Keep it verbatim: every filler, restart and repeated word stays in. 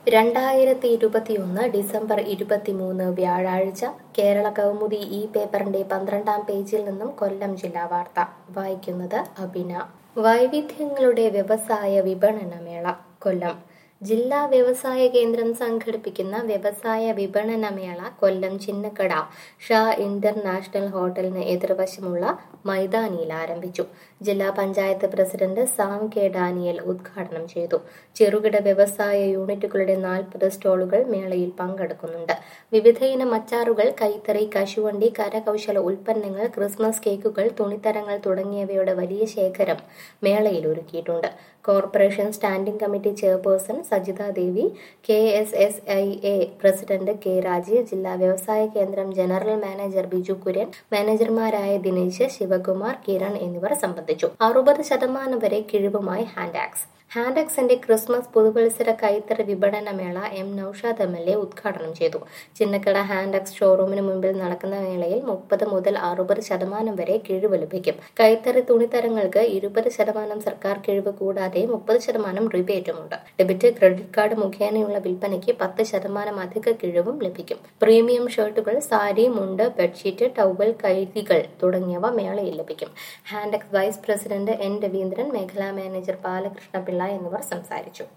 രണ്ടായിരത്തി ഇരുപത്തിയൊന്ന് ഡിസംബർ ഇരുപത്തിമൂന്ന് വ്യാഴാഴ്ച കേരള കൗമുദി ഈ പേപ്പറിന്റെ പന്ത്രണ്ടാം പേജിൽ നിന്നും കൊല്ലം ജില്ലാ വാർത്ത വായിക്കുന്നത് അഭിന. വൈവിധ്യങ്ങളുടെ വ്യവസായ വിപണന മേള കൊല്ലം. ജില്ലാ വ്യവസായ കേന്ദ്രം സംഘടിപ്പിക്കുന്ന വ്യവസായ വിപണന മേള കൊല്ലം ചിന്നക്കട ഷാ ഇന്റർനാഷണൽ ഹോട്ടലിന് എതിർവശമുള്ള മൈതാനിയിൽ ആരംഭിച്ചു. ജില്ലാ പഞ്ചായത്ത് പ്രസിഡന്റ് സാം കെ ഡാനിയൽ ഉദ്ഘാടനം ചെയ്തു. ചെറുകിട വ്യവസായ യൂണിറ്റുകളുടെ നാൽപ്പത് സ്റ്റോളുകൾ മേളയിൽ പങ്കെടുക്കുന്നുണ്ട്. വിവിധയിനം അച്ചാറുകൾ, കൈത്തറി, കശുവണ്ടി, കരകൗശല ഉൽപ്പന്നങ്ങൾ, ക്രിസ്മസ് കേക്കുകൾ, തുണിത്തരങ്ങൾ തുടങ്ങിയവയുടെ വലിയ ശേഖരം മേളയിൽ ഒരുക്കിയിട്ടുണ്ട്. Corporation standing committee chairperson Sajitha Devi, K S S I A president K Rajeev, ജില്ലാ വ്യവസായ കേന്ദ്രം ജനറൽ മാനേജർ ബിജു കുര്യൻ, മാനേജർമാരായ ദിനേശ്, ശിവകുമാർ, കിരൺ എന്നിവർ സംബന്ധിച്ചു. അറുപത് ശതമാനം വരെ കിഴിവുമായി ഹാൻഡാക്സ്. ഹാൻഡാക്സിന്റെ ക്രിസ്മസ് പുതുവത്സര കൈത്തറി വിപണന മേള M Noushad M L A ഉദ്ഘാടനം ചെയ്തു. ചിന്നക്കട ഹാൻഡാക്സ് ഷോറൂമിന് മുമ്പിൽ നടക്കുന്ന മേളയിൽ മുപ്പത് മുതൽ അറുപത് ശതമാനം വരെ കിഴിവ് ലഭിക്കും. കൈത്തറി തുണിത്തരങ്ങൾക്ക് ഇരുപത് ശതമാനം സർക്കാർ കിഴിവ് കൂടാതെ മുപ്പത് ശതമാനം റിബേറ്റുമുണ്ട്. ഡെബിറ്റ്, ക്രെഡിറ്റ് കാർഡ് മുഖേനയുള്ള വിൽപ്പനയ്ക്ക് പത്ത് ശതമാനം അധിക കിഴിവും ലഭിക്കും. പ്രീമിയം ഷർട്ടുകൾ, സാരി, മുണ്ട്, ബെഡ്ഷീറ്റ്, ടവൽ, കൈതികൾ തുടങ്ങിയവ മേളയിൽ ലഭിക്കും. Hantex vice president N Raveendran, മേഖലാ മാനേജർ ബാലകൃഷ്ണ പിള്ള എന്നിവർ സംസാരിച്ചു.